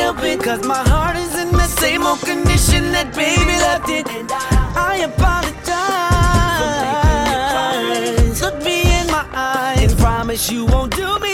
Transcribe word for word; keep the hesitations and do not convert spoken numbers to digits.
help it, cause my heart is in the same old condition that baby left it. And I apologize. Look me in my eyes and promise you won't do me